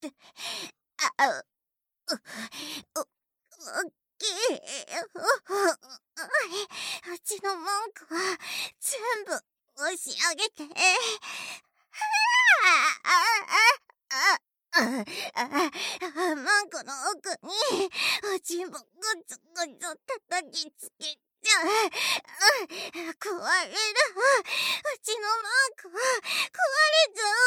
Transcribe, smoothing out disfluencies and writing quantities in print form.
あ、う、う、うきうちの文句は全部押し上げて。文句の奥にうちもぐつぐつ叩きつけちゃ食われる。うちの文句は食われちゃう。